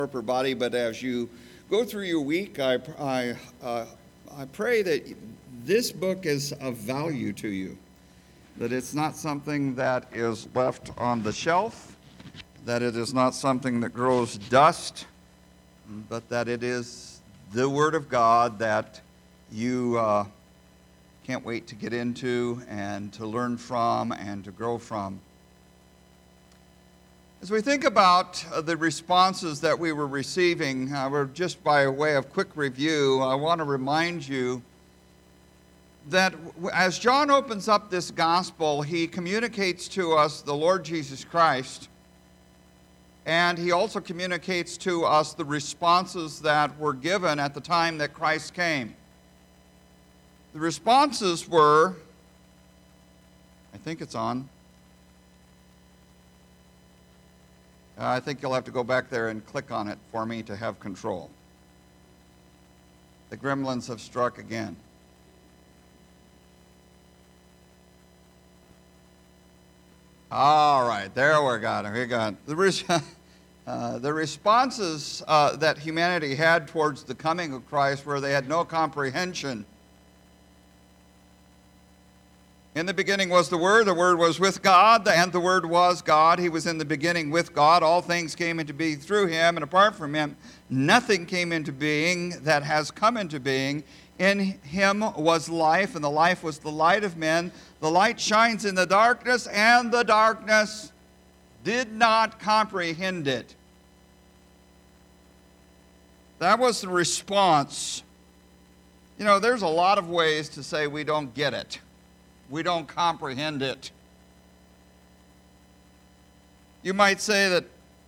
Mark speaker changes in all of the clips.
Speaker 1: Upper body, but as you go through your week, I pray that this book is of value to you, that it's not something that is left on the shelf, that it is not something that grows dust, but that it is the Word of God that you can't wait to get into and to learn from and to grow from. As we think about the responses that we were receiving, just by way of quick review, I want to remind you that as John opens up this gospel, he communicates to us the Lord Jesus Christ, and he also communicates to us the responses that were given at the time that Christ came. The responses were, I think it's on. I think you'll have to go back there and click on it for me to have control. The gremlins have struck again. All right, there we got it. We got the responses that humanity had towards the coming of Christ, where they had no comprehension. In the beginning was the Word was with God, and the Word was God. He was in the beginning with God. All things came into being through Him, and apart from Him, nothing came into being that has come into being. In Him was life, and the life was the light of men. The light shines in the darkness, and the darkness did not comprehend it. That was the response. You know, there's a lot of ways to say we don't get it. We don't comprehend it. You might say that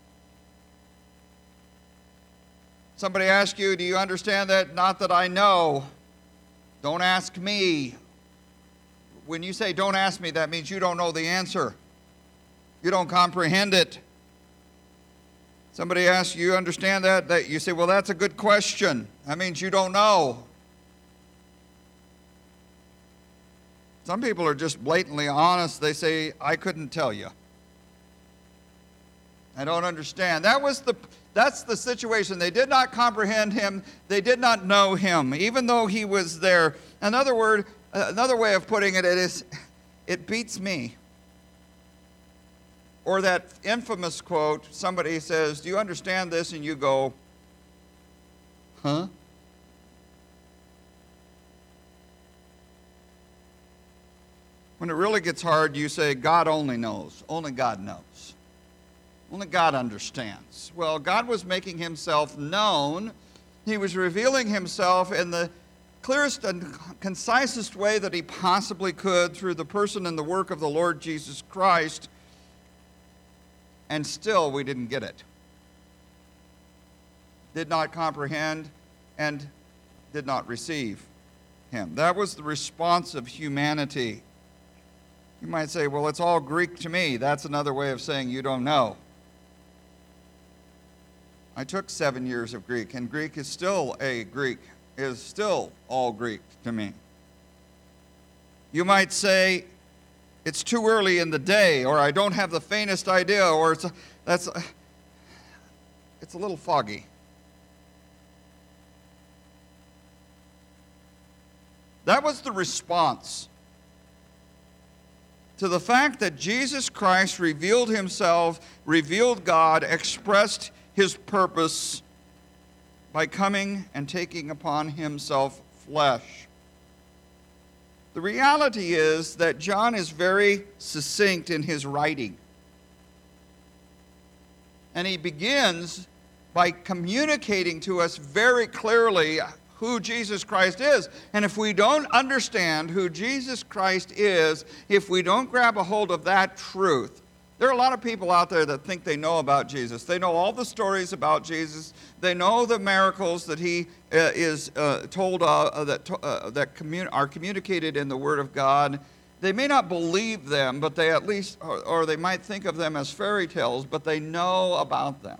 Speaker 1: somebody asks you, do you understand that? Not that I know. Don't ask me. When you say don't ask me, that means you don't know the answer. You don't comprehend it. Somebody asks you, understand that? That you say, well, that's a good question. That means you don't know. Some people are just blatantly honest. They say, I couldn't tell you. I don't understand. That's the situation. They did not comprehend Him. They did not know Him, even though He was there. Another way of putting it is, it beats me. Or that infamous quote, somebody says, do you understand this? And you go, huh? When it really gets hard, you say, God only knows. Only God knows. Only God understands. Well, God was making Himself known. He was revealing Himself in the clearest and concisest way that He possibly could through the person and the work of the Lord Jesus Christ. And still, we didn't get it. Did not comprehend and did not receive Him. That was the response of humanity. You might say, well, it's all Greek to me. That's another way of saying you don't know. I took 7 years of Greek, and Greek is still all Greek to me. You might say, it's too early in the day, or I don't have the faintest idea, or it's a little foggy. That was the response to the fact that Jesus Christ revealed Himself, revealed God, expressed His purpose by coming and taking upon Himself flesh. The reality is that John is very succinct in his writing. And he begins by communicating to us very clearly who Jesus Christ is. And if we don't understand who Jesus Christ is, if we don't grab a hold of that truth, there are a lot of people out there that think they know about Jesus. They know all the stories about Jesus. They know the miracles that He is told that are communicated in the Word of God. They may not believe them, but they at least, or they might think of them as fairy tales, but they know about them.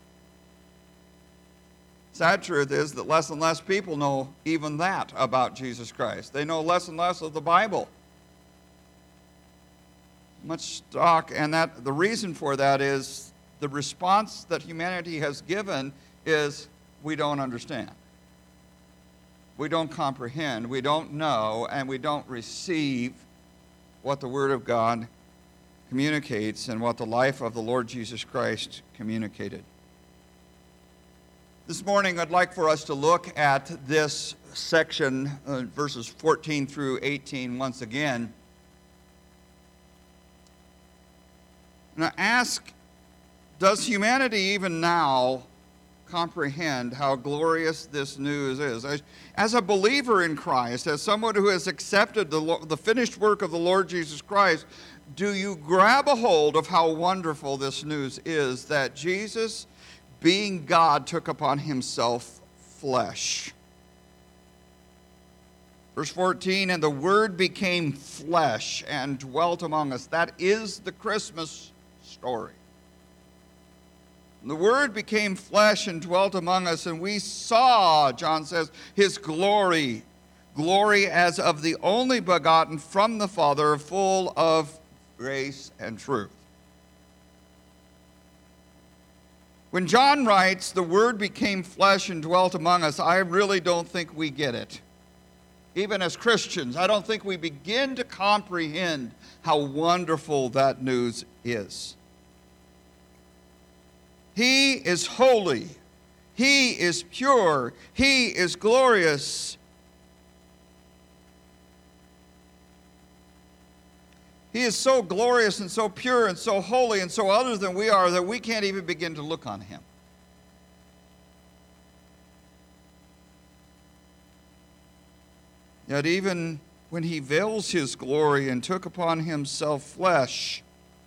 Speaker 1: Sad truth is that less and less people know even that about Jesus Christ. They know less and less of the Bible. Much stock, and that the reason for that is the response that humanity has given is we don't understand. We don't comprehend, we don't know, and we don't receive what the Word of God communicates and what the life of the Lord Jesus Christ communicated. This morning, I'd like for us to look at this section, verses 14 through 18, once again. And I ask, does humanity even now comprehend how glorious this news is? As a believer in Christ, as someone who has accepted the finished work of the Lord Jesus Christ, do you grab a hold of how wonderful this news is that Jesus, being God, took upon himself flesh? Verse 14, and the Word became flesh and dwelt among us. That is the Christmas story. The Word became flesh and dwelt among us, and we saw, John says, his glory, glory as of the only begotten from the Father, full of grace and truth. When John writes, the Word became flesh and dwelt among us, I really don't think we get it. Even as Christians, I don't think we begin to comprehend how wonderful that news is. He is holy. He is pure. He is glorious. He is so glorious and so pure and so holy and so other than we are that we can't even begin to look on him. Yet even when he veils his glory and took upon himself flesh,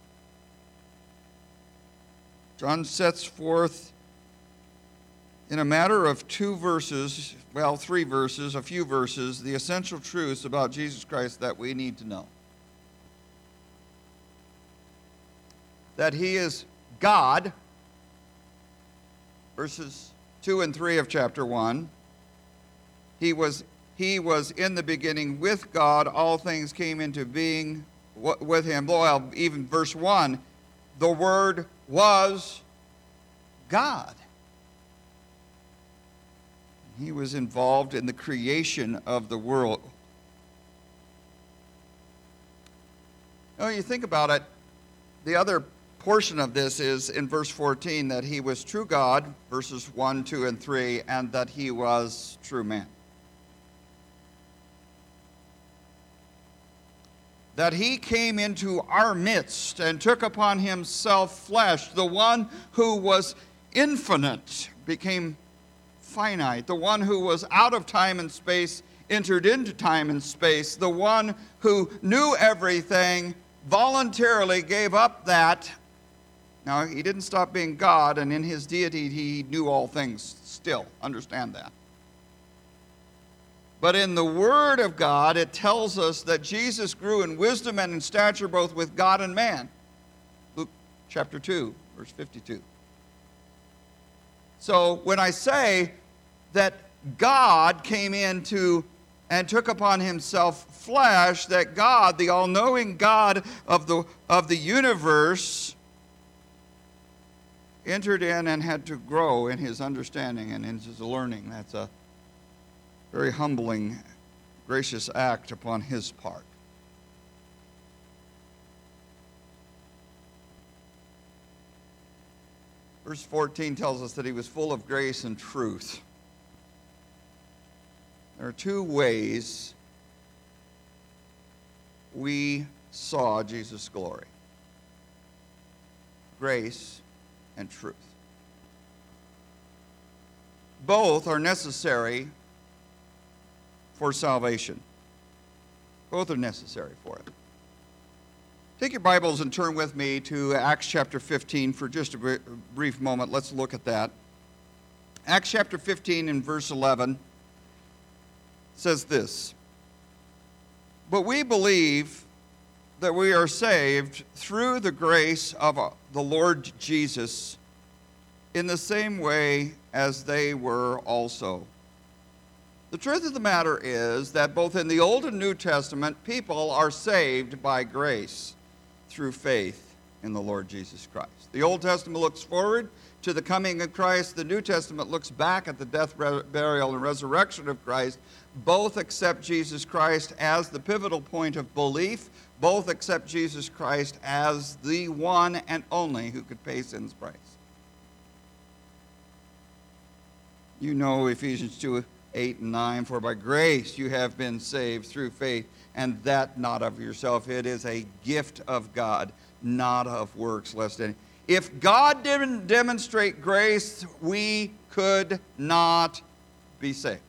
Speaker 1: John sets forth in a matter of 2 verses, well, 3 verses, a few verses, the essential truths about Jesus Christ that we need to know. That he is God, verses 2 and 3 of chapter 1. He was in the beginning with God. All things came into being with him. Well, even verse 1, the Word was God. He was involved in the creation of the world. Now, you think about it, the other portion of this is in verse 14 that he was true God, verses 1, 2, and 3, and that he was true man. That he came into our midst and took upon himself flesh. The one who was infinite became finite. The one who was out of time and space entered into time and space. The one who knew everything voluntarily gave up that. Now, he didn't stop being God, and in his deity he knew all things still. Understand that. But in the Word of God, it tells us that Jesus grew in wisdom and in stature both with God and man. Luke chapter 2, verse 52. So when I say that God came into and took upon himself flesh, that God, the all-knowing God of the universe, entered in and had to grow in his understanding and in his learning. That's a very humbling, gracious act upon his part. Verse 14 tells us that he was full of grace and truth. There are 2 ways we saw Jesus' glory: grace and truth. Both are necessary for salvation. Both are necessary for it. Take your Bibles and turn with me to Acts chapter 15 for just a brief moment. Let's look at that. Acts chapter 15 and verse 11 says this: "But we believe that we are saved through the grace of the Lord Jesus in the same way as they were also." The truth of the matter is that both in the Old and New Testament, people are saved by grace through faith in the Lord Jesus Christ. The Old Testament looks forward to the coming of Christ. The New Testament looks back at the death, burial, and resurrection of Christ. Both accept Jesus Christ as the pivotal point of belief. Both accept Jesus Christ as the one and only who could pay sin's price. You know Ephesians 2, 8 and 9, for by grace you have been saved through faith, and that not of yourself. It is a gift of God, not of works, lest any. If God didn't demonstrate grace, we could not be saved.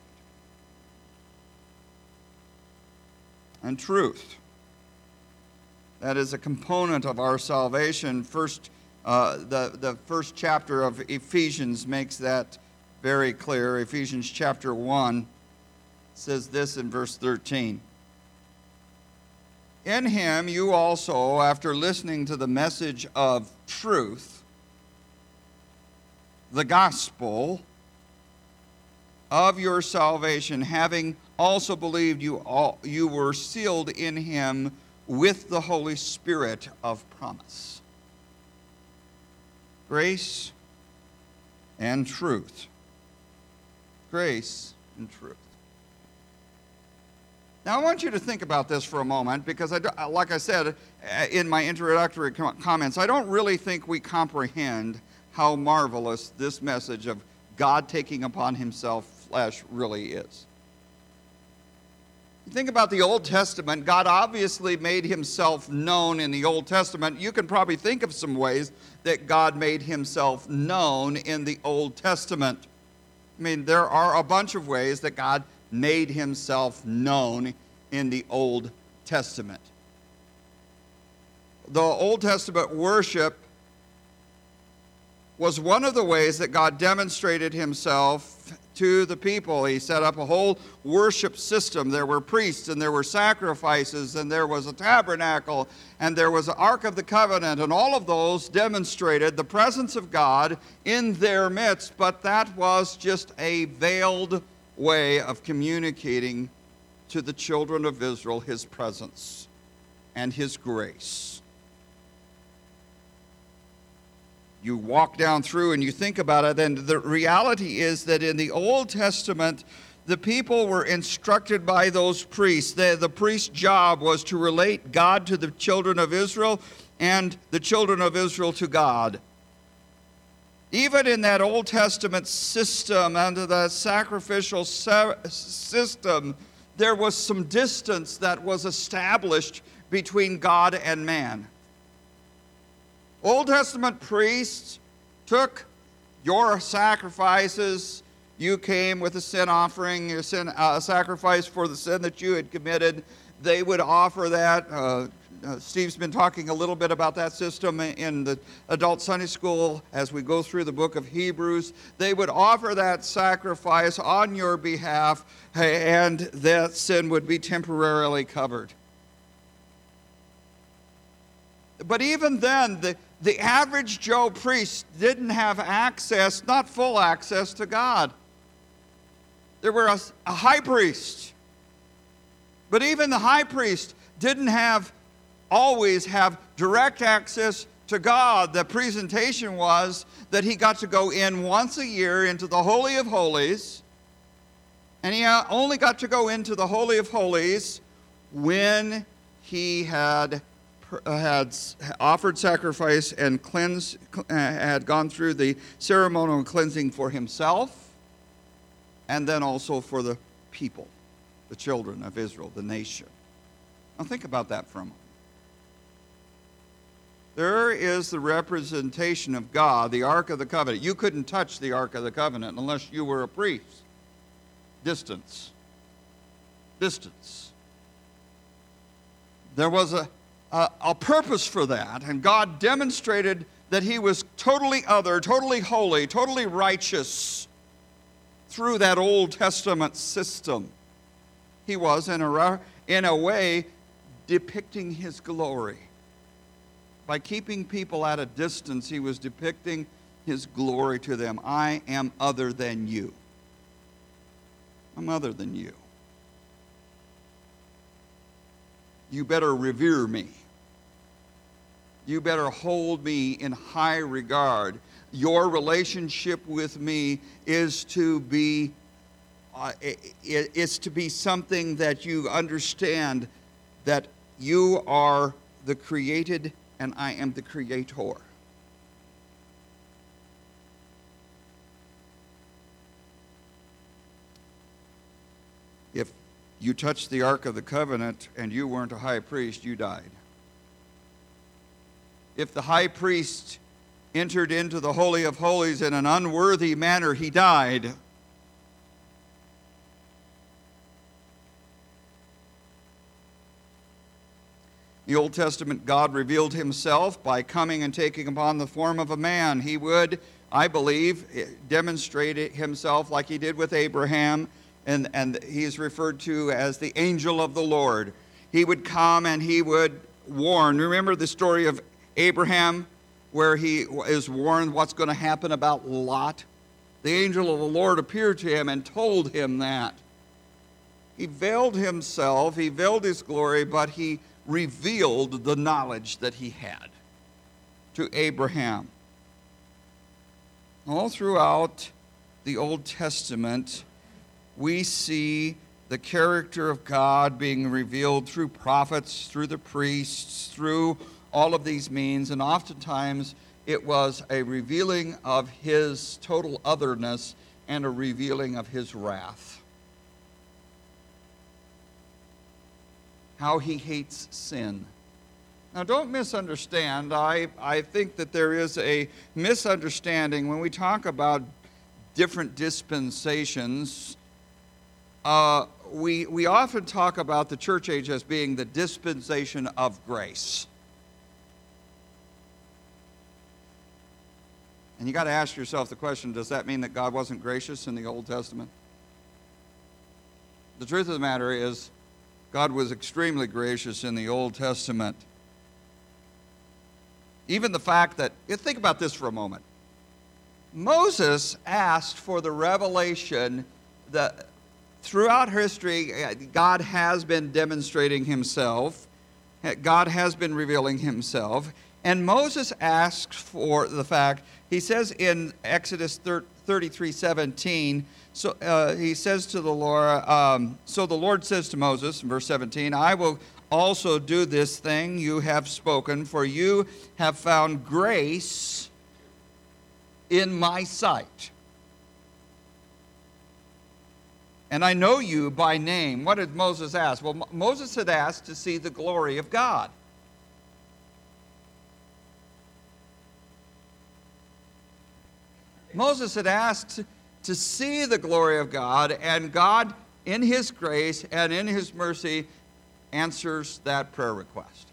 Speaker 1: And truth. That is a component of our salvation. The first chapter of Ephesians makes that very clear. Ephesians chapter 1 says this in verse 13. In him you also, after listening to the message of truth, the gospel of your salvation, having also believed, you were sealed in him with the Holy Spirit of promise. Grace and truth. Grace and truth. Now, I want you to think about this for a moment, because, like I said in my introductory comments, I don't really think we comprehend how marvelous this message of God taking upon himself flesh really is. You think about the Old Testament, God obviously made himself known in the Old Testament. You can probably think of some ways that God made himself known in the Old Testament. I mean, there are a bunch of ways that God made himself known in the Old Testament. The Old Testament worship was one of the ways that God demonstrated himself to the people. He set up a whole worship system. There were priests, and there were sacrifices, and there was a tabernacle, and there was an Ark of the Covenant, and all of those demonstrated the presence of God in their midst, but that was just a veiled way of communicating to the children of Israel his presence and his grace. You walk down through and you think about it, and the reality is that in the Old Testament, the people were instructed by those priests. The priest's job was to relate God to the children of Israel and the children of Israel to God. Even in that Old Testament system, under the sacrificial system, there was some distance that was established between God and man. Old Testament priests took your sacrifices. You came with a sin offering, your sin sacrifice for the sin that you had committed. They would offer that. Steve's been talking a little bit about that system in the adult Sunday school as we go through the book of Hebrews. They would offer that sacrifice on your behalf, and that sin would be temporarily covered. But even then, the average Joe priest didn't have access, not full access, to God. There were a high priest. But even the high priest didn't always have direct access to God. The presentation was that he got to go in once a year into the Holy of Holies, and he only got to go into the Holy of Holies when he had offered sacrifice and had gone through the ceremonial cleansing for himself, and then also for the people, the children of Israel, the nation. Now think about that for a moment. There is the representation of God, the Ark of the Covenant. You couldn't touch the Ark of the Covenant unless you were a priest. Distance. There was a purpose for that, and God demonstrated that he was totally other, totally holy, totally righteous through that Old Testament system. He was, in a way, depicting his glory. By keeping people at a distance, he was depicting his glory to them. I am other than you. I'm other than you. You better revere me. You better hold me in high regard. Your relationship with me is to be something that you understand that you are the created and I am the creator. If you touched the Ark of the Covenant and you weren't a high priest, you died. If the high priest entered into the Holy of Holies in an unworthy manner, he died. In the Old Testament, God revealed himself by coming and taking upon the form of a man. He would, I believe, demonstrate himself like he did with Abraham, and he is referred to as the angel of the Lord. He would come and he would warn. Remember the story of Abraham where he is warned what's going to happen about Lot? The angel of the Lord appeared to him and told him that. He veiled himself, he veiled his glory, but he revealed the knowledge that he had to Abraham. All throughout the Old Testament, we see the character of God being revealed through prophets, through the priests, through all of these means, and oftentimes it was a revealing of his total otherness and a revealing of his wrath. How he hates sin. Now, don't misunderstand. I think that there is a misunderstanding when we talk about different dispensations. We often talk about the church age as being the dispensation of grace. And you got to ask yourself the question, does that mean that God wasn't gracious in the Old Testament? The truth of the matter is, God was extremely gracious in the Old Testament. Even the fact that, think about this for a moment. Moses asked for the revelation that throughout history, God has been demonstrating himself. God has been revealing himself. And Moses asks for the fact, he says in Exodus 33:17, so he says to the Lord, so the Lord says to Moses, in verse 17, I will also do this thing you have spoken, for you have found grace in my sight. And I know you by name. What did Moses ask? Well, Moses had asked to see the glory of God. Moses had asked to see the glory of God, and God, in his grace and in his mercy, answers that prayer request.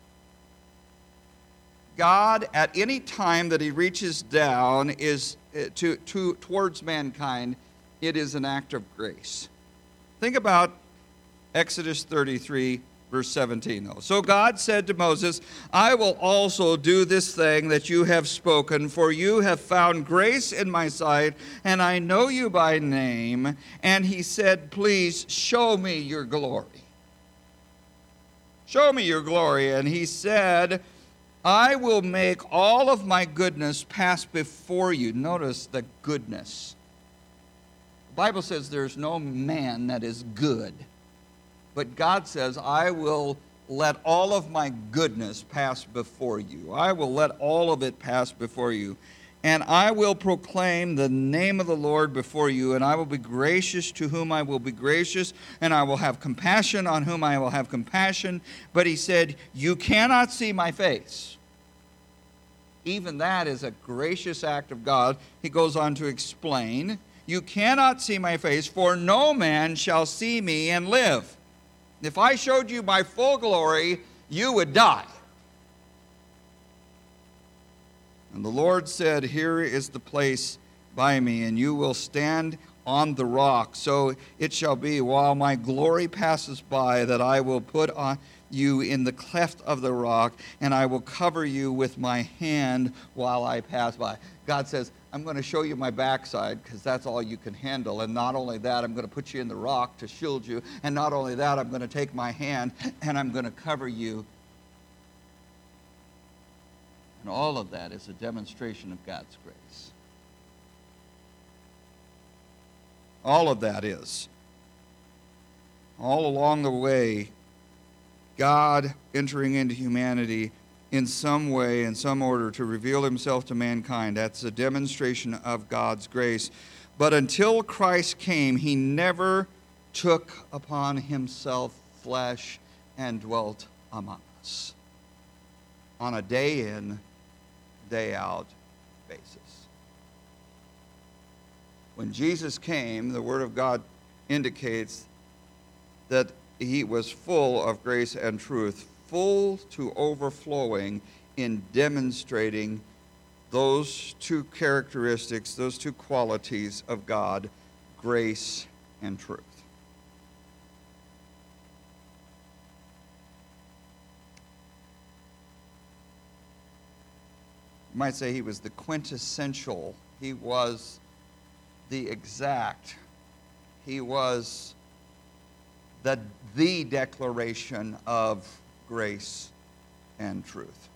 Speaker 1: God, at any time that he reaches down is towards mankind, it is an act of grace. Think about Exodus 33, verse 17, though. So God said to Moses, I will also do this thing that you have spoken, for you have found grace in my sight, and I know you by name. And he said, please show me your glory. Show me your glory. And he said, I will make all of my goodness pass before you. Notice the goodness. The Bible says there's no man that is good. But God says, I will let all of my goodness pass before you. I will let all of it pass before you. And I will proclaim the name of the Lord before you, and I will be gracious to whom I will be gracious, and I will have compassion on whom I will have compassion. But he said, you cannot see my face. Even that is a gracious act of God. He goes on to explain, you cannot see my face, for no man shall see me and live. If I showed you my full glory, you would die. And the Lord said, here is the place by me, and you will stand on the rock. So it shall be, while my glory passes by, that I will put on you in the cleft of the rock, and I will cover you with my hand while I pass by. God says, I'm going to show you my backside because that's all you can handle. And not only that, I'm going to put you in the rock to shield you. And not only that, I'm going to take my hand and I'm going to cover you. And all of that is a demonstration of God's grace. All of that is. All along the way, God entering into humanity in some way, in some order, to reveal himself to mankind. That's a demonstration of God's grace. But until Christ came, he never took upon himself flesh and dwelt among us on a day in, day out basis. When Jesus came, the Word of God indicates that he was full of grace and truth, full to overflowing in demonstrating those two characteristics, those two qualities of God, grace and truth. You might say he was the quintessential, he was the exact, he was the declaration of grace and truth.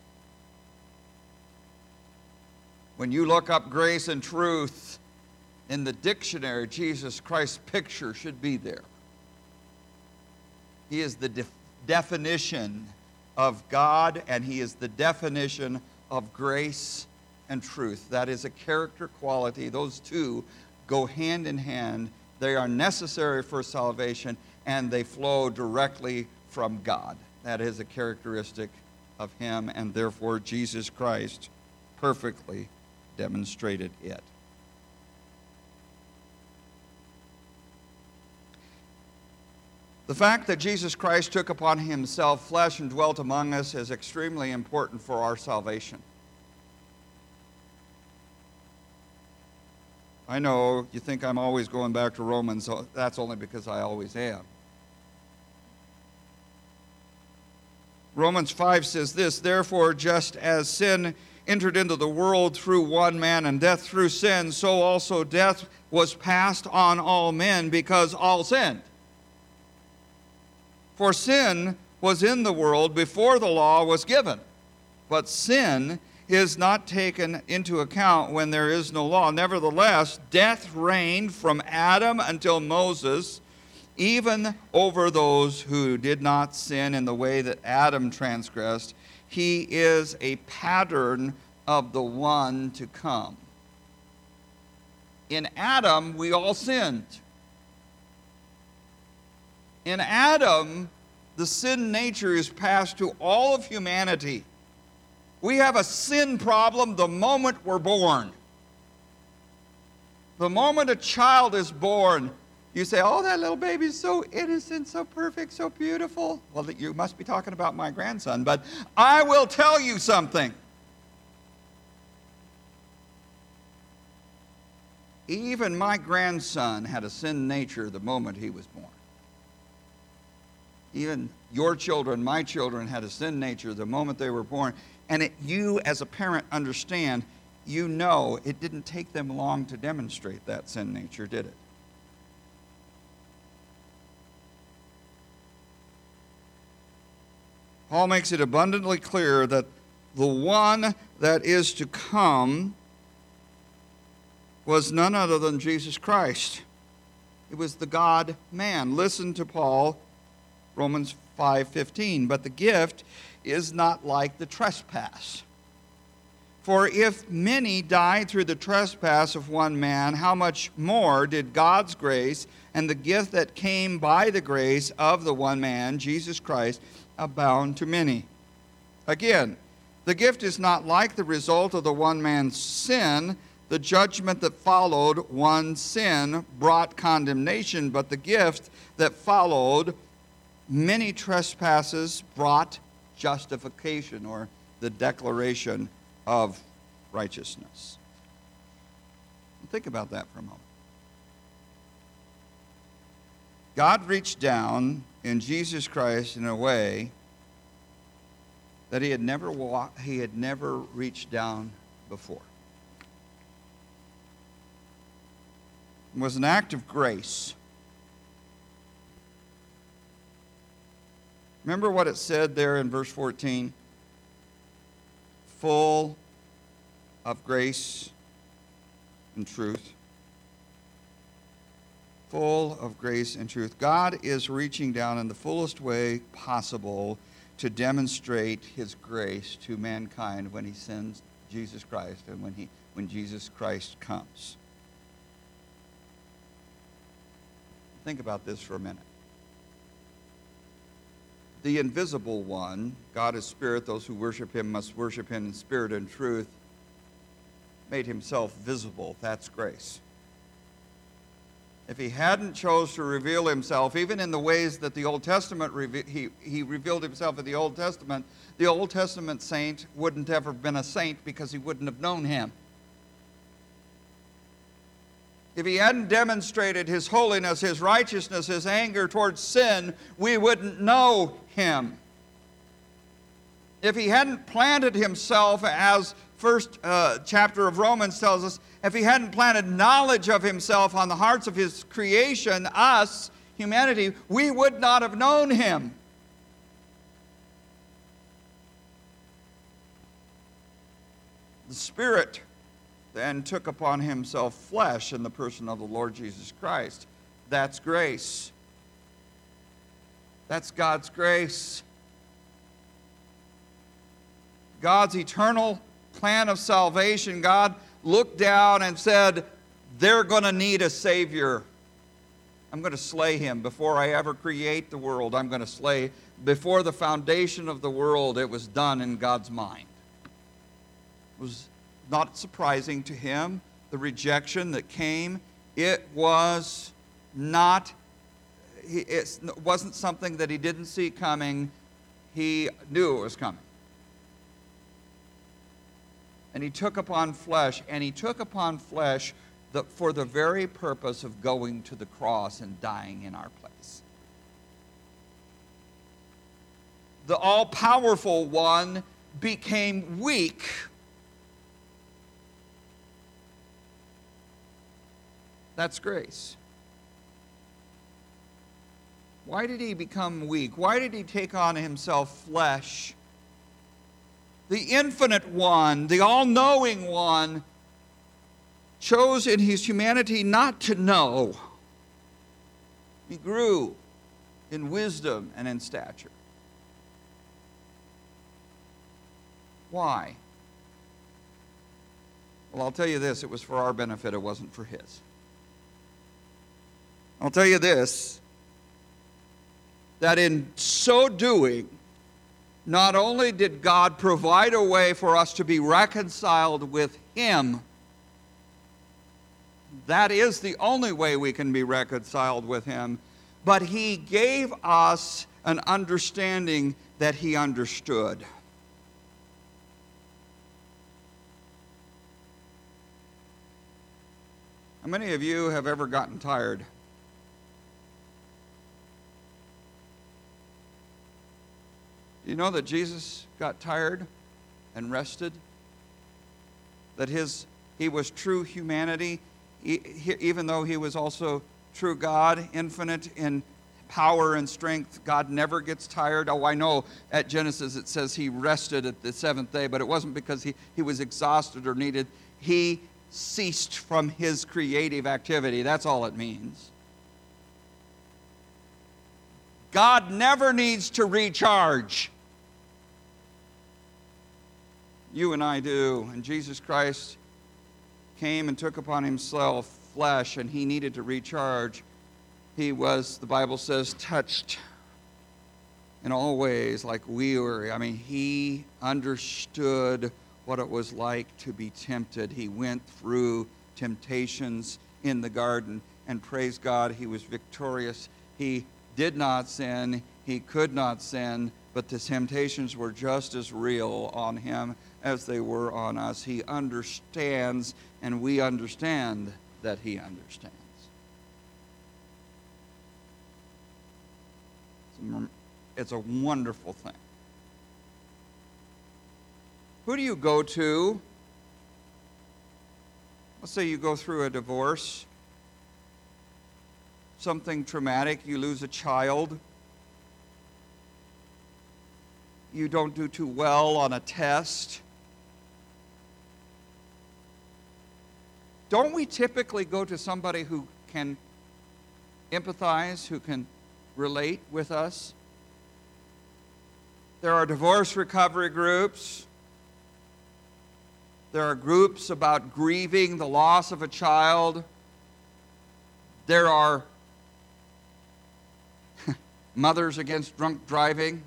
Speaker 1: When you look up grace and truth in the dictionary, Jesus Christ's picture should be there. He is the definition of God, and he is the definition of grace and truth. That is a character quality. Those two go hand in hand. They are necessary for salvation, and they flow directly from God. That is a characteristic of him, and therefore Jesus Christ perfectly demonstrated it. The fact that Jesus Christ took upon himself flesh and dwelt among us is extremely important for our salvation. I know you think I'm always going back to Romans. So that's only because I always am. Romans 5 says this, "Therefore, just as sin entered into the world through one man, and death through sin, so also death was passed on all men because all sinned. For sin was in the world before the law was given, but sin is not taken into account when there is no law. Nevertheless, death reigned from Adam until Moses, even over those who did not sin in the way that Adam transgressed. He is a pattern of the one to come." In Adam, we all sinned. In Adam, the sin nature is passed to all of humanity. We have a sin problem the moment we're born. The moment a child is born, you say, "Oh, that little baby's so innocent, so perfect, so beautiful." Well, you must be talking about my grandson, but I will tell you something. Even my grandson had a sin nature the moment he was born. Even your children, my children, had a sin nature the moment they were born. And you, as a parent, understand, you know it didn't take them long to demonstrate that sin nature, did it? Paul makes it abundantly clear that the one that is to come was none other than Jesus Christ. It was the God-man. Listen to Paul, Romans 5:15. "But the gift is not like the trespass. For if many died through the trespass of one man, how much more did God's grace and the gift that came by the grace of the one man, Jesus Christ, abound to many?" Again, the gift is not like the result of the one man's sin. The judgment that followed one sin brought condemnation, but the gift that followed many trespasses brought justification, or the declaration of righteousness. Think about that for a moment. God reached down in Jesus Christ in a way that he had never reached down before. It was an act of grace. Remember what it said there in verse 14? full of grace and truth. Full of grace and truth. God is reaching down in the fullest way possible to demonstrate his grace to mankind when he sends Jesus Christ and when Jesus Christ comes. Think about this for a minute. The invisible one, God is spirit, those who worship him must worship him in spirit and truth, made himself visible. That's grace. If he hadn't chose to reveal himself, even in the ways that the Old Testament, he revealed himself in the Old Testament saint wouldn't ever have been a saint because he wouldn't have known him. If he hadn't demonstrated his holiness, his righteousness, his anger towards sin, we wouldn't know him. If he hadn't planted himself, as first chapter of Romans tells us, if he hadn't planted knowledge of himself on the hearts of his creation, us, humanity, we would not have known him. The Spirit then took upon himself flesh in the person of the Lord Jesus Christ. That's grace. That's God's grace. God's eternal plan of salvation, God looked down and said, they're going to need a Savior. I'm going to slay him before I ever create the world. I'm going to slay. Before the foundation of the world, it was done in God's mind. It was not surprising to him, the rejection that came. It was not, it wasn't something that he didn't see coming. He knew it was coming. And he took upon flesh, for the very purpose of going to the cross and dying in our place. The all-powerful one became weak. That's grace. Why did he become weak? Why did he take on himself flesh? The infinite one, the all-knowing one, chose in his humanity not to know. He grew in wisdom and in stature. Why? Well, I'll tell you this, it was for our benefit, it wasn't for his. I'll tell you this, that in so doing, not only did God provide a way for us to be reconciled with him, that is the only way we can be reconciled with him, but he gave us an understanding that he understood. How many of you have ever gotten tired? You know that Jesus got tired and rested? That he was true humanity, even though he was also true God, infinite in power and strength. God never gets tired. Oh, I know at Genesis it says he rested at the seventh day, but it wasn't because he was exhausted or needed. He ceased from his creative activity. That's all it means. God never needs to recharge. You and I do. And Jesus Christ came and took upon himself flesh, and he needed to recharge. He was, the Bible says, touched in all ways like we were. I mean, he understood what it was like to be tempted. He went through temptations in the garden, and praise God, he was victorious. He did not sin, he could not sin, but the temptations were just as real on him as they were on us. He understands, and we understand that he understands. It's a wonderful thing. Who do you go to? Let's say you go through a divorce, something traumatic, you lose a child, you don't do too well on a test, don't we typically go to somebody who can empathize, who can relate with us? There are divorce recovery groups. There are groups about grieving the loss of a child. There are Mothers Against Drunk Driving.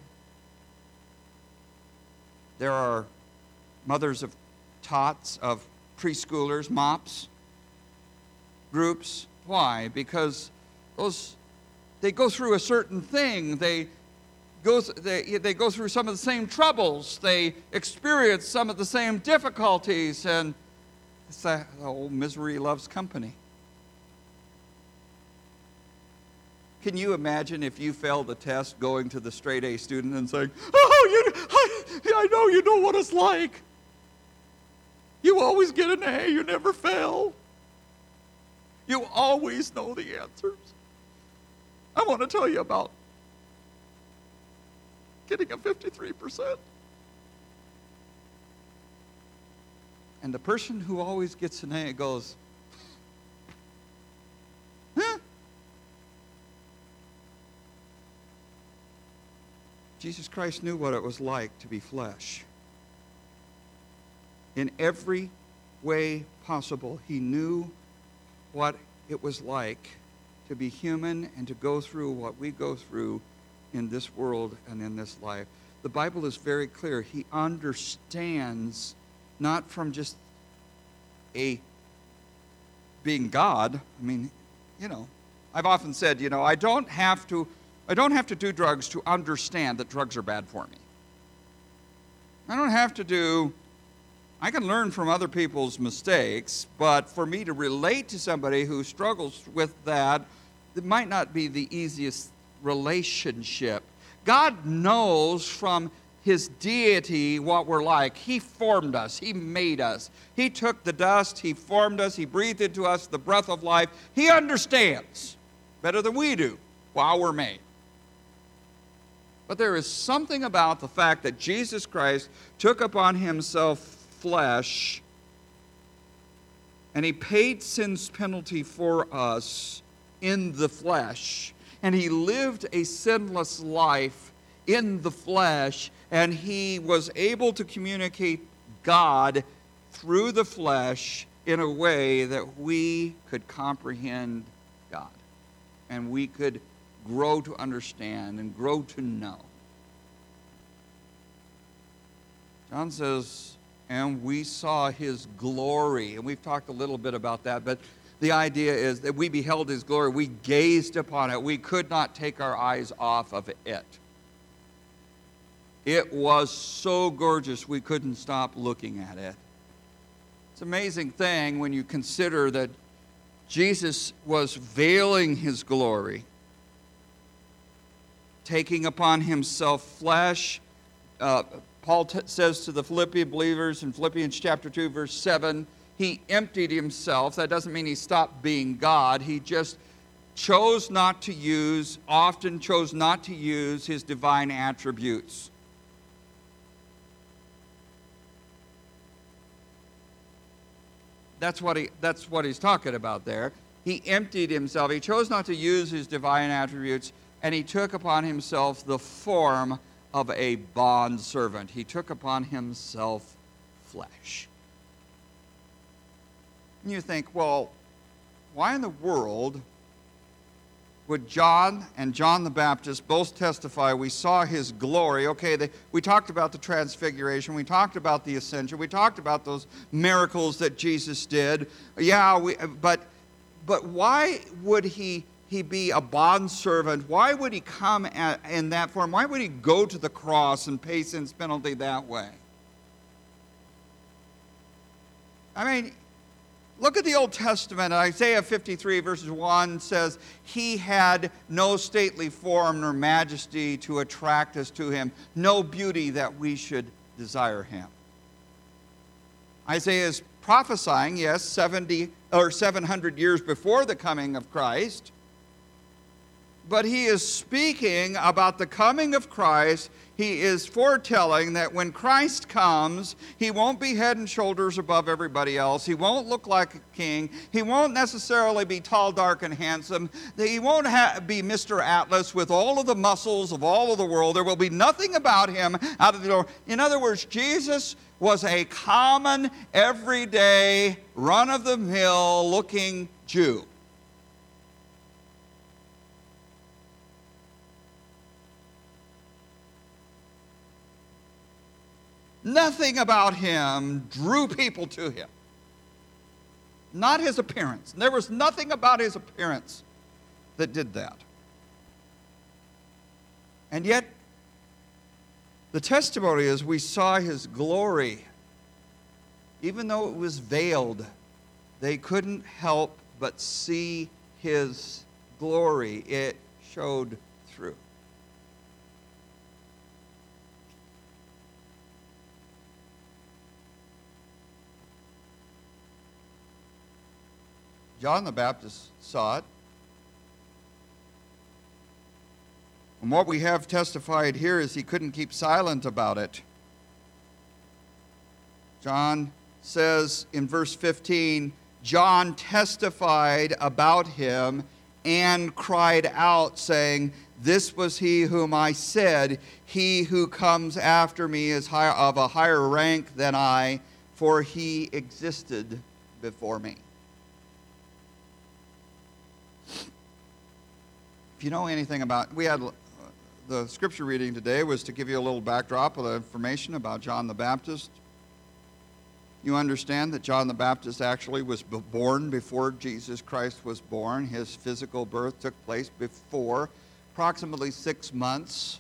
Speaker 1: There are mothers of tots, of preschoolers, MOPS groups. Why? Because they go through a certain thing. They go through some of the same troubles. They experience some of the same difficulties, and it's that old misery loves company. Can you imagine if you failed the test going to the straight A student and saying, I know you know what it's like. You always get an A, you never fail. You always know the answers. I want to tell you about getting a 53%. And the person who always gets an A goes, huh? Jesus Christ knew what it was like to be flesh. In every way possible, he knew what it was like to be human and to go through what we go through in this world and in this life. The Bible is very clear. He understands, not from just being God. I mean, I've often said, I don't have to do drugs to understand that drugs are bad for me. I can learn from other people's mistakes, but for me to relate to somebody who struggles with that, it might not be the easiest relationship. God knows from his deity what we're like. He formed us. He made us. He took the dust. He formed us. He breathed into us the breath of life. He understands better than we do while we're made. But there is something about the fact that Jesus Christ took upon himself flesh, and he paid sin's penalty for us in the flesh, and he lived a sinless life in the flesh, and he was able to communicate God through the flesh in a way that we could comprehend God, and we could grow to understand and grow to know. John says, and we saw his glory. And we've talked a little bit about that, but the idea is that we beheld his glory. We gazed upon it. We could not take our eyes off of it. It was so gorgeous we couldn't stop looking at it. It's an amazing thing when you consider that Jesus was veiling his glory, taking upon himself flesh. Paul says to the Philippian believers in Philippians chapter 2, verse 7, he emptied himself. That doesn't mean he stopped being God. He just often chose not to use his divine attributes. That's what he's talking about there. He emptied himself. He chose not to use his divine attributes, and he took upon himself the form of a bondservant. He took upon himself flesh. And you think, well, why in the world would John and John the Baptist both testify we saw his glory? Okay, we talked about the transfiguration. We talked about the ascension. We talked about those miracles that Jesus did. Yeah, but why would he be a bondservant? Why would he come in that form? Why would he go to the cross and pay sin's penalty that way? I mean, look at the Old Testament. Isaiah 53 verses 1 says, he had no stately form nor majesty to attract us to him, no beauty that we should desire him. Isaiah is prophesying, yes, 700 years before the coming of Christ. but he is speaking about the coming of Christ. He is foretelling that when Christ comes, he won't be head and shoulders above everybody else. He won't look like a king. He won't necessarily be tall, dark, and handsome. He won't be Mr. Atlas with all of the muscles of all of the world. There will be nothing about him out of the door. In other words, Jesus was a common, everyday, run-of-the-mill looking Jew. Nothing about him drew people to him. Not his appearance. There was nothing about his appearance that did that. And yet, the testimony is we saw his glory. Even though it was veiled, they couldn't help but see his glory. It showed through. John the Baptist saw it. And what we have testified here is he couldn't keep silent about it. John says in verse 15, John testified about him and cried out, saying, "This was he whom I said, he who comes after me is of a higher rank than I, for he existed before me." If you know anything about, the scripture reading today was to give you a little backdrop of the information about John the Baptist. You understand that John the Baptist actually was born before Jesus Christ was born. His physical birth took place before, approximately 6 months.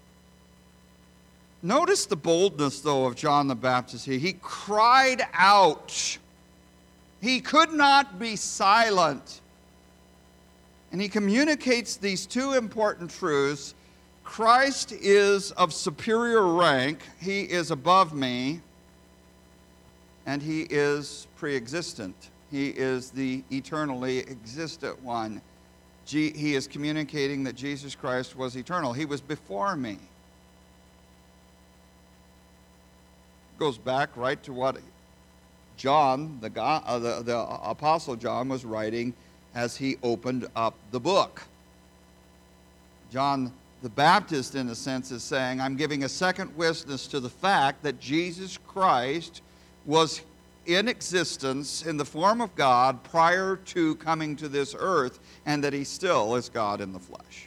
Speaker 1: Notice the boldness, though, of John the Baptist here. He cried out. He could not be silent. And he communicates these two important truths. Christ is of superior rank. He is above me. And he is pre-existent. He is the eternally existent one. He is communicating that Jesus Christ was eternal. He was before me. Goes back right to what John, the Apostle John, was writing as he opened up the book. John the Baptist, in a sense, is saying, I'm giving a second witness to the fact that Jesus Christ was in existence in the form of God prior to coming to this earth, and that he still is God in the flesh.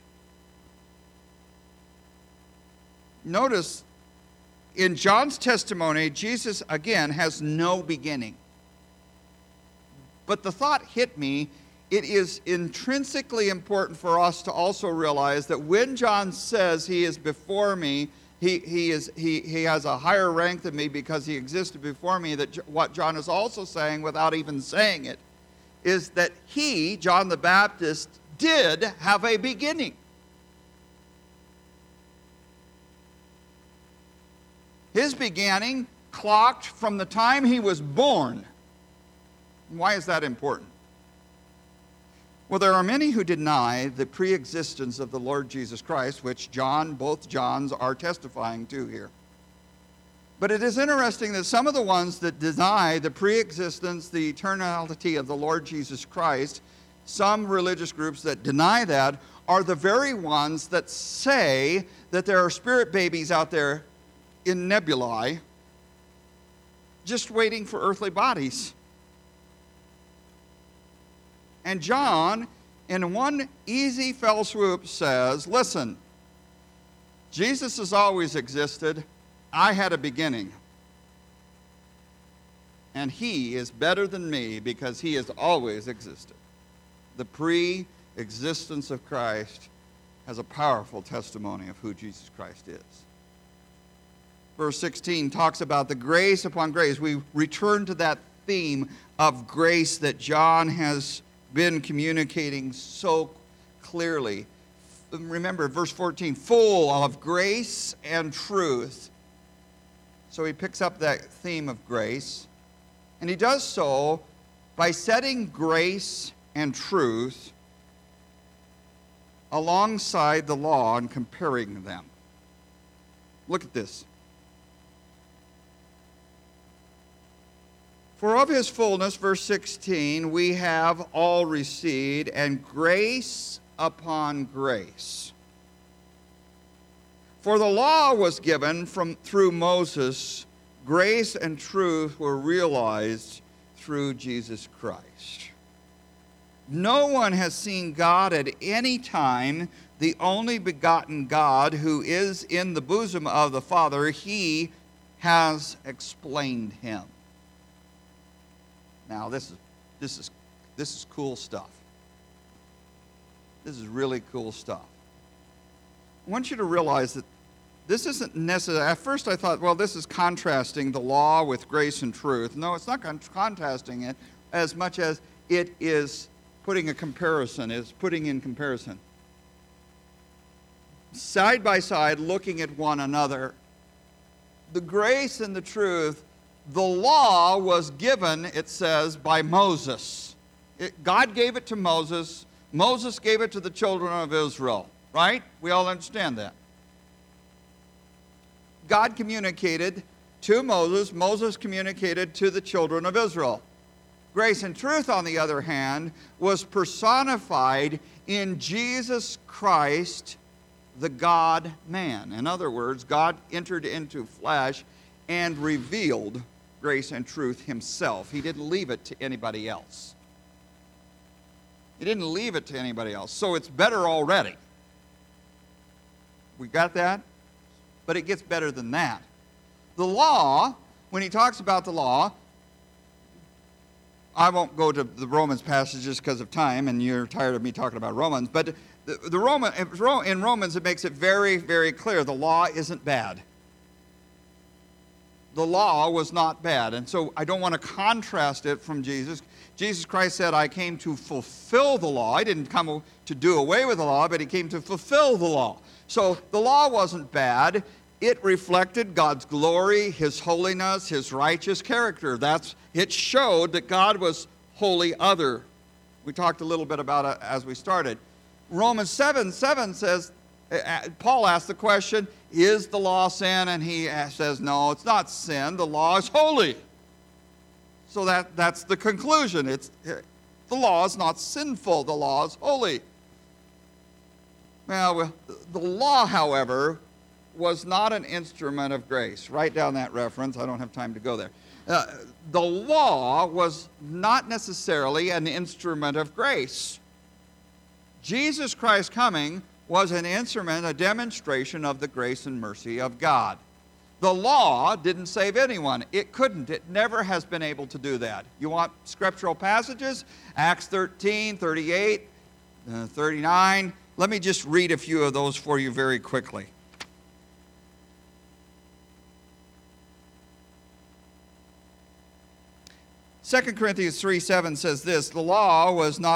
Speaker 1: Notice, in John's testimony, Jesus, again, has no beginning. But the thought hit me, it is intrinsically important for us to also realize that when John says he is before me, he has a higher rank than me because he existed before me, that what John is also saying, without even saying it, is that he, John the Baptist, did have a beginning. His beginning clocked from the time he was born. Why is that important? Well, there are many who deny the pre-existence of the Lord Jesus Christ, which both Johns are testifying to here. But it is interesting that some of the ones that deny the pre-existence, the eternality of the Lord Jesus Christ, some religious groups that deny that, are the very ones that say that there are spirit babies out there in nebulae just waiting for earthly bodies. And John, in one easy fell swoop, says, listen, Jesus has always existed. I had a beginning. And he is better than me because he has always existed. The pre-existence of Christ has a powerful testimony of who Jesus Christ is. Verse 16 talks about the grace upon grace. We return to that theme of grace that John has been communicating so clearly. Remember, verse 14, full of grace and truth. So he picks up that theme of grace, and he does so by setting grace and truth alongside the law and comparing them. Look at this. For of his fullness, verse 16, we have all received, and grace upon grace. For the law was given through Moses, grace and truth were realized through Jesus Christ. No one has seen God at any time. The only begotten God, who is in the bosom of the Father, he has explained him. Now, this is cool stuff. This is really cool stuff. I want you to realize that this isn't necessary. At first I thought, well, this is contrasting the law with grace and truth. No, it's not contrasting it as much as it is putting in comparison. Side by side, looking at one another. The grace and the truth, the law was given, it says, by Moses. God gave it to Moses. Moses gave it to the children of Israel. Right? We all understand that. God communicated to Moses. Moses communicated to the children of Israel. Grace and truth, on the other hand, was personified in Jesus Christ, the God-man. In other words, God entered into flesh and revealed grace and truth himself. He didn't leave it to anybody else. So it's better already. We got that? But it gets better than that. The law, when he talks about the law, I won't go to the Romans passages because of time, and you're tired of me talking about Romans, but in Romans it makes it very, very clear the law isn't bad. The law was not bad, and so I don't want to contrast it from Jesus. Jesus Christ said, I came to fulfill the law. I didn't come to do away with the law, but he came to fulfill the law. So the law wasn't bad. It reflected God's glory, his holiness, his righteous character. It showed that God was wholly other. We talked a little bit about it as we started. Romans 7:7 says, Paul asked the question, is the law sin? And he says, no, it's not sin. The law is holy. So that's the conclusion. The law is not sinful. The law is holy. Well, the law, however, was not an instrument of grace. Write down that reference. I don't have time to go there. The law was not necessarily an instrument of grace. Jesus Christ coming was an instrument, a demonstration of the grace and mercy of God. The law didn't save anyone. It couldn't. It never has been able to do that. You want scriptural passages? Acts 13, 38, 39. Let me just read a few of those for you very quickly. Second Corinthians 3:7 says this, the law was not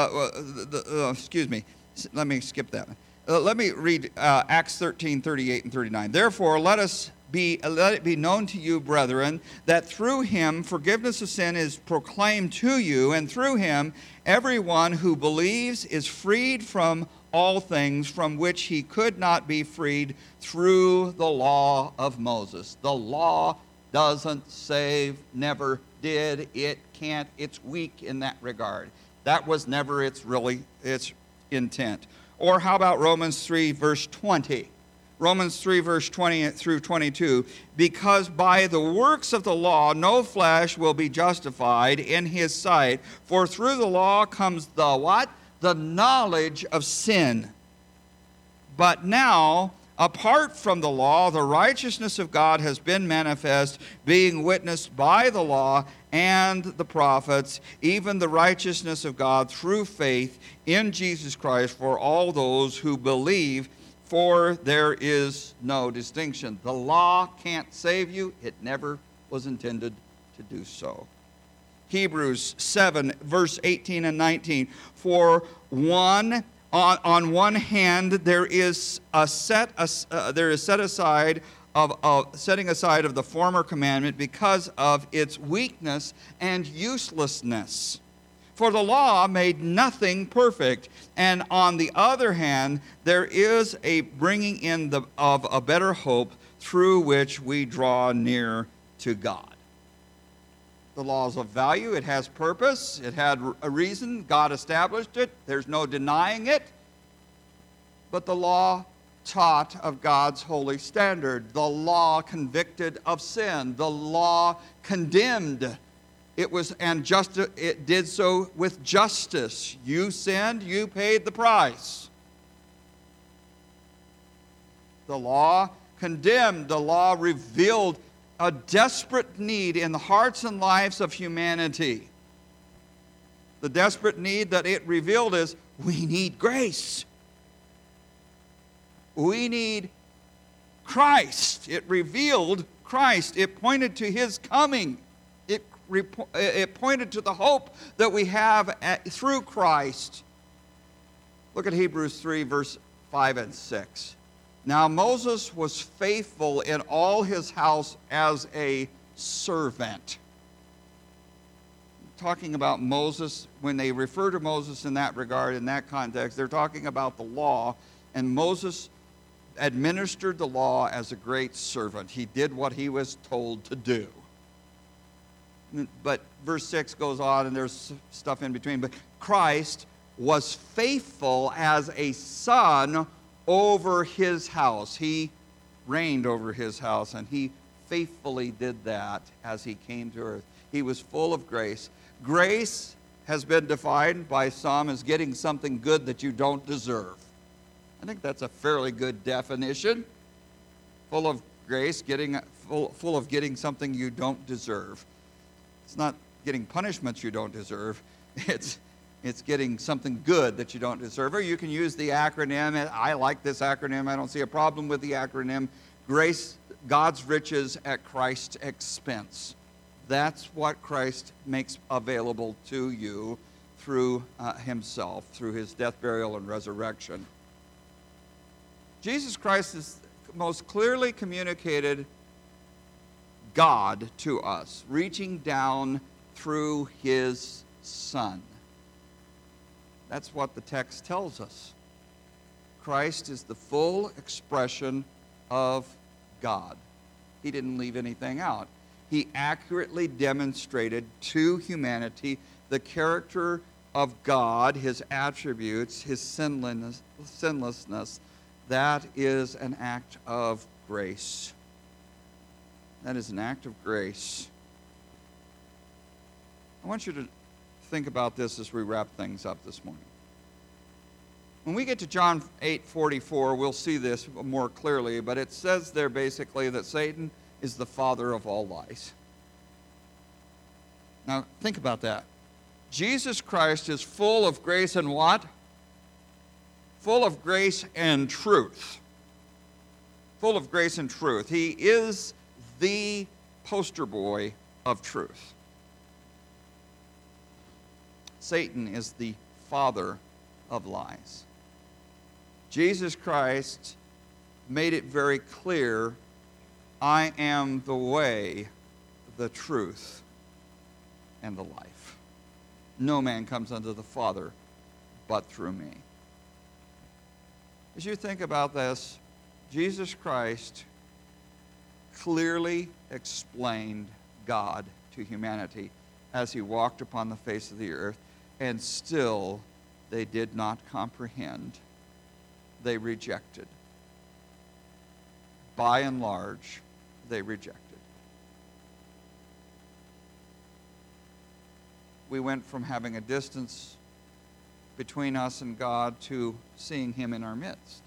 Speaker 1: let me skip that one. Let me read Acts 13, 38 and 39. Therefore, let it be known to you, brethren, that through him forgiveness of sin is proclaimed to you, and through him everyone who believes is freed from all things from which he could not be freed through the law of Moses. The law doesn't save, never did. It can't. It's weak in that regard. That was never its intent. Or how about Romans 3, verse 20? Romans 3, verse 20 through 22. Because by the works of the law no flesh will be justified in his sight, for through the law comes the what? The knowledge of sin. But now, apart from the law, the righteousness of God has been manifest, being witnessed by the law and the prophets, even the righteousness of God through faith in Jesus Christ for all those who believe, for there is no distinction. The law can't save you. It never was intended to do so. Hebrews 7, verse 18 and 19. For on one hand there is setting aside of the former commandment because of its weakness and uselessness. For the law made nothing perfect. And on the other hand, there is a bringing in of a better hope through which we draw near to God. The law is of value. It has purpose. It had a reason. God established it. There's no denying it. But the law taught of God's holy standard. The law convicted of sin. The law condemned. It did so with justice. You sinned, you paid the price. The law condemned. The law revealed a desperate need in the hearts and lives of humanity. The desperate need that it revealed is we need grace. We need Christ. It revealed Christ. It pointed to his coming. It pointed to the hope that we have through Christ. Look at Hebrews 3, verse 5 and 6. Now Moses was faithful in all his house as a servant. Talking about Moses, when they refer to Moses in that regard, in that context, they're talking about the law, and Moses administered the law as a great servant. He did what he was told to do. But verse 6 goes on, and there's stuff in between. But Christ was faithful as a son over his house. He reigned over his house, and he faithfully did that as he came to earth. He was full of grace. Grace has been defined by some as getting something good that you don't deserve. I think that's a fairly good definition. Full of grace, full of getting something you don't deserve. It's not getting punishments you don't deserve. It's getting something good that you don't deserve. Or you can use the acronym. I like this acronym. I don't see a problem with the acronym. Grace, God's riches at Christ's expense. That's what Christ makes available to you through himself, through his death, burial, and resurrection. Jesus Christ is most clearly communicated God to us, reaching down through his Son. That's what the text tells us. Christ is the full expression of God. He didn't leave anything out. He accurately demonstrated to humanity the character of God, his attributes, his sinlessness. That is an act of grace. That is an act of grace. I want you to think about this as we wrap things up this morning. When we get to John 8:44, we'll see this more clearly, but it says there basically that Satan is the father of all lies. Now, think about that. Jesus Christ is full of grace and what? Full of grace and truth. Full of grace and truth. He is the poster boy of truth. Satan is the father of lies. Jesus Christ made it very clear, I am the way, the truth, and the life. No man comes unto the Father but through me. As you think about this, Jesus Christ clearly explained God to humanity as he walked upon the face of the earth, and still they did not comprehend. They rejected. By and large, they rejected. We went from having a distance between us and God to seeing him in our midst.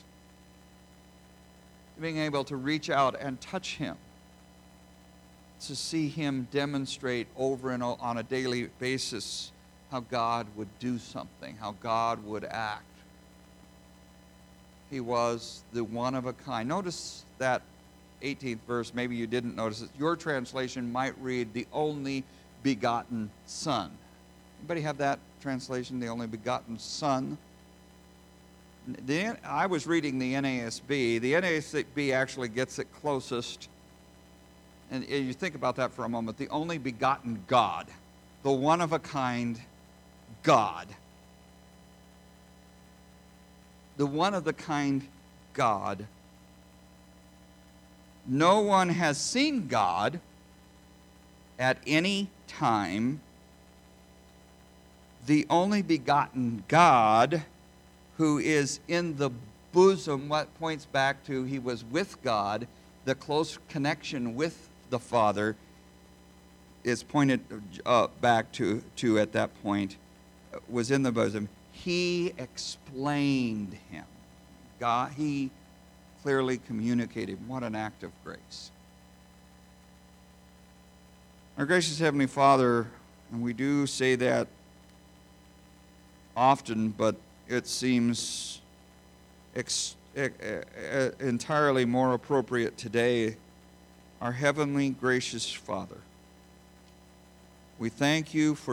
Speaker 1: Being able to reach out and touch him. To see him demonstrate over and on a daily basis how God would do something, how God would act. He was the one of a kind. Notice that 18th verse, maybe you didn't notice it. Your translation might read, the only begotten Son. Anybody have that translation, the only begotten Son? I was reading the NASB. The NASB actually gets it closest. And you think about that for a moment. The only begotten God, the one of a kind God. The one-of-the-kind God. No one has seen God at any time. The only begotten God, who is in the bosom, what points back to he was with God, the close connection with the Father is pointed back to at that point, was in the bosom. He explained him. God, he clearly communicated. What an act of grace. Our gracious Heavenly Father, and we do say that often, but it seems entirely more appropriate today. Our heavenly gracious Father, we thank you for